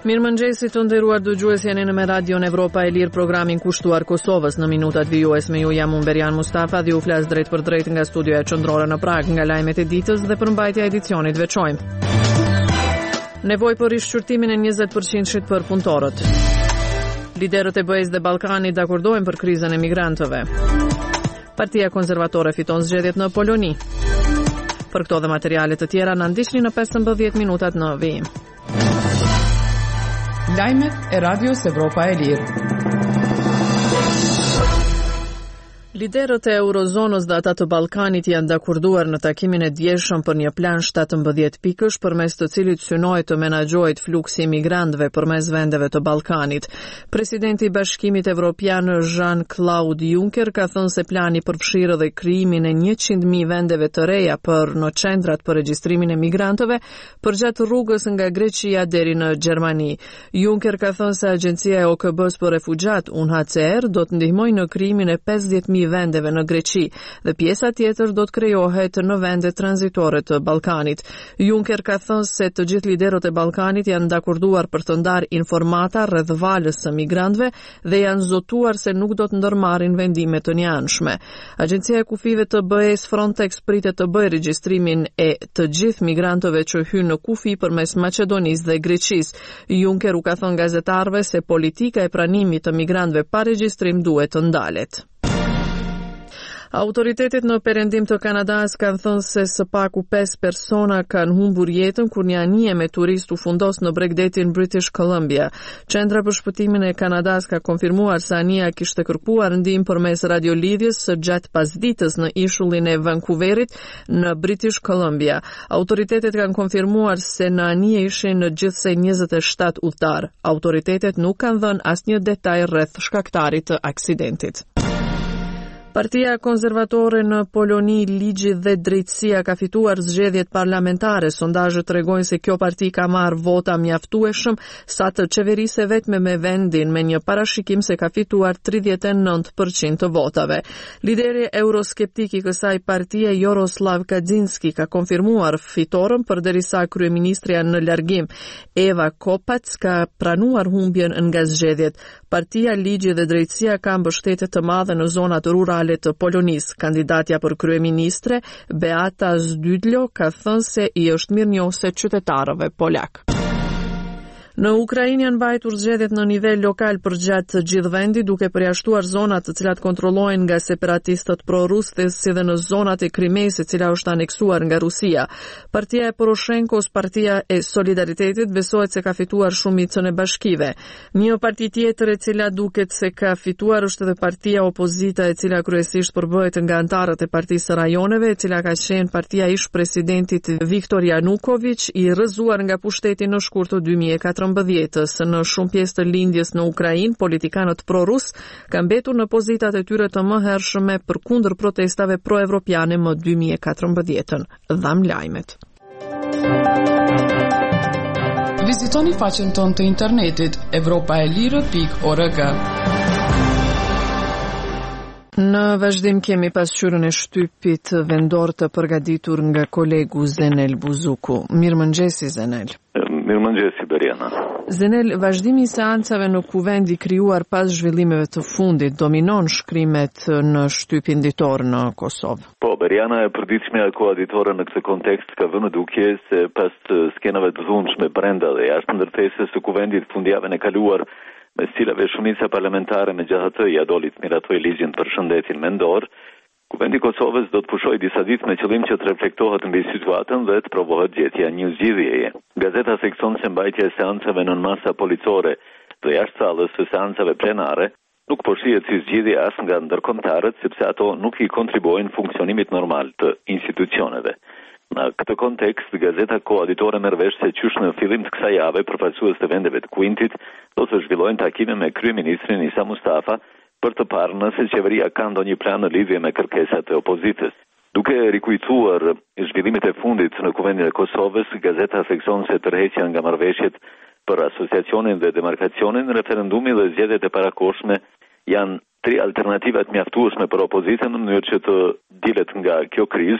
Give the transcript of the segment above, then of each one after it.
Mirëmëngjesi të nderuar dëgjues, jeni në Radion Evropa e Lirë, programin kushtuar Kosovës në minutat vijues. Me ju jam unë Berian Mustafa dhe ju flas drejt për drejt nga studioja qendrore në Prag, nga lajmet e ditës dhe përmbajtja e edicionit veçojmë. Nevojë për rishqyrtimin e 20% për punëtorët. Liderët e BE-s dhe Ballkanit dakordojnë për krizën e migrantëve. Partia Konservatore fiton zgjedhjet në Poloni. Për këto dhe materiale të tjera na ndiqni në 15 minutat në vijim. Lajmet e Radios Evropa e Lirë. Liderët e Eurozonës dhe ata të Ballkanit janë dakorduar në takimin e djeshëm për një plan 17 pikësh përmes të cilit synohet të menaxhohet fluksi i migrantëve përmes vendeve të Ballkanit. Presidenti i Bashkimit Evropian Jean-Claude Juncker ka thënë se plani përfshirë edhe krijimin e 100.000 vendeve të reja për në qendrat për regjistrimin e migrantëve përgjatë rrugës nga Greqia deri në Gjermani. Juncker ka thënë se Agjencia e OKB-s për refugjat UNHCR do të ndihmojë në krijimin e 50.000 vendeve në Greqi dhe pjesa tjetër do të krijohet në vende tranzitore të Ballkanit. Juncker ka thënë se të gjithë liderët e Ballkanit janë dakorduar për të ndarë informata rreth valës së migrantëve dhe janë zotuar se nuk do të ndërmarrin vendime të njëanshme. Agjencia e kufive të BE-s Frontex pritet të bëjë regjistrimin e të gjithë migrantëve që hynë në kufi përmes Maqedonisë dhe Greqisë. Juncker u ka thënë gazetarëve se politika e pranimit të migrantëve pa regjistrim duhet të ndalet. Autoritetet në perëndim të Kanadas kanë thënë se së paku 5 persona kanë humbur jetën kur një anije me turist u fundos në Bregdetin British Columbia. Qendra për shpëtimin e Kanadas ka konfirmuar se anija kishte kërkuar ndihmë përmes radiolidhjes së gjatë pasdites në ishullin e Vancouverit në British Columbia. Autoritetet kanë konfirmuar se në anije ishin në gjithsej 27 udhëtar. Autoritetet nuk kanë dhënë asnjë detaj rreth shkaktarit të aksidentit. Partia Konservatore në Poloni, Ligji dhe Drejtësia ka fituar zgjedhjet parlamentare. Sondazhet tregojnë se kjo parti ka marrë vota mjaftueshëm sa të qeverisë vetme me vendin, me një parashikim se ka fituar 39% të votave. Lideri euroskeptik i kësaj partie, Jaroslav Kaczynski, ka konfirmuar fitoren përderisa kryeministria në largim, Eva Kopacz, ka pranuar humbjen nga zgjedhjet. Partia Ligji dhe Drejtësia ka mbështetje të madhe në zonat rurale të Polonisë. Kandidatja për kryeministre, Beata Zdydlo, ka thënë se i është mirënjohëse qytetarëve polak. Në Ukrainë janë mbajtur zgjedhjet në nivel lokal përgjatë gjithë vendi, duke përjashtuar zonat të cilat kontrollohen nga separatistët pro-rusë, si dhe në zonat e Krimeës, e cila është aneksuar nga Rusia. Partia e Poroshenkos, Partia e Solidaritetit, besohet se ka fituar shumicën e bashkive. Një parti tjetër e cila duket se ka fituar është edhe partia opozita, e cila kryesisht përbëhet nga antarët e Partisë së Rajoneve, e cila ka qenë partia ish presidentit Viktor Yanukovych, i rrëzuar nga pushteti në shkurt të 2014. Në shumë pjesë të lindjes në Ukrainë, politikanët pro-rus kanë mbetur në pozitat e tyre të mëhershme përkundër protestave pro-evropiane më 2014. Dham lajmet. Vizitoni faqen tonë të internetit europaelire.org. Në vazhdim kemi pasqyrën e shtypit vendor të përgatitur nga kolegu Zenel Buzuku. Mirëmëngjesi Zenel. Mirëmëngjesi Beriana. Zenel, vazhdimi i seancave në kuvend i krijuar pas zhvillimeve të fundit dominon shkrimet në shtypin ditor në Kosovë. Po, Beriana, e përditshmja koaditore në këtë kontekst ka vënë duke se pas skenave të dhunshme brenda dhe jashtë ndërtesës së kuvendit fundjavën e kaluar, me cilave shumica parlamentare me gjatë ja doli të miratoj ligjin për shëndetin mendor, Kuvendi i Kosovës do të pushojë disa ditë me qëllim që të reflektohet mbi situatën dhe të provohet gjetja një zgjidhjeje. Gazeta thekson se mbajtja e seancave nën masa policore dhe jashtë sallës së seancave plenare nuk po shihet si zgjidhje as nga ndërkombëtarët, sepse ato nuk i kontribuojnë funksionimit normal të institucioneve. Në këtë kontekst, gazeta koaditore merr vesh se qysh në fillim të kësaj jave përfaqësues të vendeve të Kuintit do të zhvillojnë takime me kryeministrin Isa Mustafa për të parë nëse qeveria ka ndonjë plan në lidhje me kërkesat e opozitës. Duke rikujtuar zhvillimet e fundit në Kuvendin e Kosovës, gazeta thekson se tërheqja nga marrëveshjet për asociacionin dhe demarkacionin, referendumi dhe zgjedhjet e parakohshme janë tri alternativat mjaftueshme për opozitën në mënyrë që të dilet nga kjo krizë,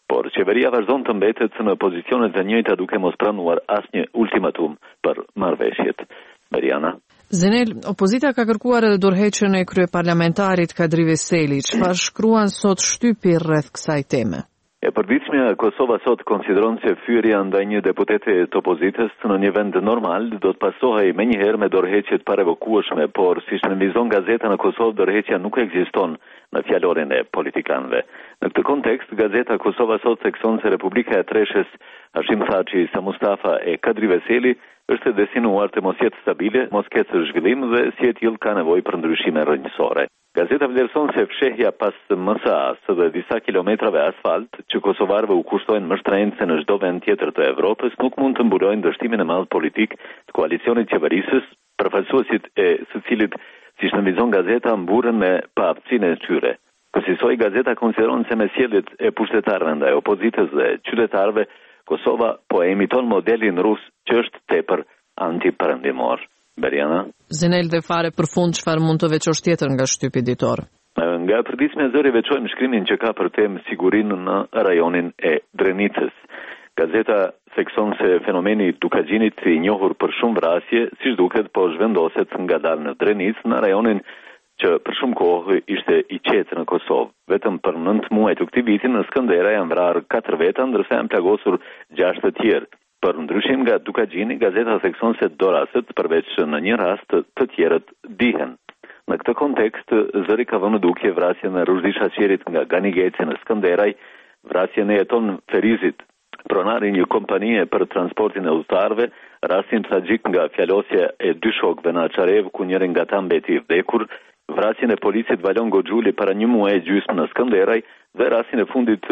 por qeveria vazhdon të mbetet në pozicionet e njëjta duke mos pranuar asnjë ultimatum për marrëveshjet. Mariana. Zenel, opozita ka kërkuar edhe dorëheqjen e kryeparlamentarit Kadri Veseli. Çfarë shkruan sot shtypi rreth kësaj teme? E përditshmja Kosova sot konsideron se fyerja ndaj një deputete të opozitës në një vend normal do të pasohej menjëherë me dorëheqje të parevokueshme, por siç nënvizon gazeta në Kosovë, dorëheqja nuk ekziston në fjalorin e politikanëve. Në këtë kontekst, gazeta Kosova sot thekson se Republika e Treshës Hashim Thaçi, Sa Mustafa e Kadri Veseli është destinuar të mos jetë stabile, mos ketë zhvillim dhe si e tillë ka nevojë për ndryshime rrënjësore. Gazeta vlerëson se fshehja pas MSA-s dhe disa kilometrave asfalt që kosovarëve u kushtojnë më shtrenjtë se në çdo vend tjetër të Evropës nuk mund të mbulojnë dështimin e madh politik të koalicionit qeverisës, përfaqësuesit e së cilit, siç nënvizon gazeta, mburën me paaftësinë e tyre. Kësaj gazeta konsideron se me sjelljet e pushtetarëve ndaj opozitës dhe qytetarëve, Kosova po e imiton modelin rus që është tepër antiperëndimor. Beriana. Zenel, dhe fare për fund, çfarë mund të veçosh tjetër nga shtypi ditor? Nga përditshmja e zëri veçojmë shkrimin që ka për temë sigurinë në rajonin e Drenicës. Gazeta thekson se fenomeni Dukagjinit, i njohur për shumë vrasje, siç duket po zhvendoset ngadalë në Drenicë, në rajonin që për shumë kohë ishte i qetë në Kosovë. Vetëm për 9 muaj të këtij viti në Skëndera janë vrarë 4 veta, ndërsa janë plagosur 6 të tjerë. Për ndryshim nga Dukagjini, gazeta thekson se do rastet, përveç në një rast, të tjerët dihen. Në këtë kontekst, zëri ka vënë dukje vrasjen e Rushdi Shaqerit nga Ganigeci në Skënderaj, vrasjen e Jeton Ferizit, pronari një kompanie për transportin e udhëtarëve, rastin tragjik nga fjalosja e 2 shokëve në Açarev, ku njëri nga ta mbeti i vdekur, vrasjen e policit Valon Goxhuli para 1 muaji e gjysmë në Skënderaj dhe rastin e fundit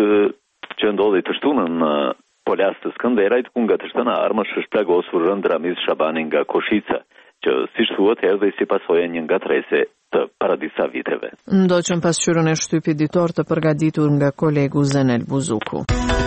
që ndodhi të shtunën në Polas të Skënderajt, ku nga të shtëna armësh është plagosur rënd Ramiz Shabani nga Koshica, që siç thuhet erdhi si pasojë një ngatrese të para disa viteve. Ndoqën pasqyrën e shtypit ditor të përgatitur nga kolegu Zenel Buzuku.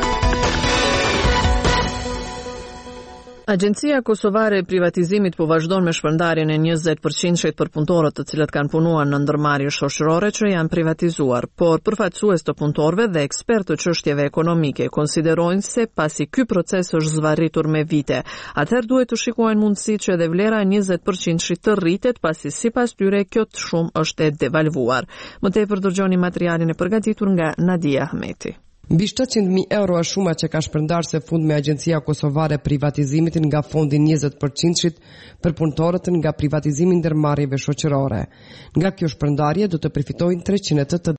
Agjencia Kosovare e Privatizimit po vazhdon me shpërndarjen e 20% për punëtorët të cilët kanë punuar në ndërmarrje shoqërore që janë privatizuar, por përfaqësues të punëtorëve dhe ekspertë të çështjeve ekonomike konsiderojnë se pasi ky proces është zvarritur me vite, atëherë duhet të shikohen mundësitë që edhe vlera e 20% të rritet, pasi sipas tyre kjo të shumë është e devalvuar. Më tepër dëgjoni materialin e përgatitur nga Nadia Ahmeti. Mbi 700.000 euro është shuma që ka shpërndarë së fundi me Agjencia Kosovare e Privatizimit nga fondi 20% për punëtorët nga privatizimi i ndërmarrjeve shoqërore. Nga kjo shpërndarje do të përfitojnë 380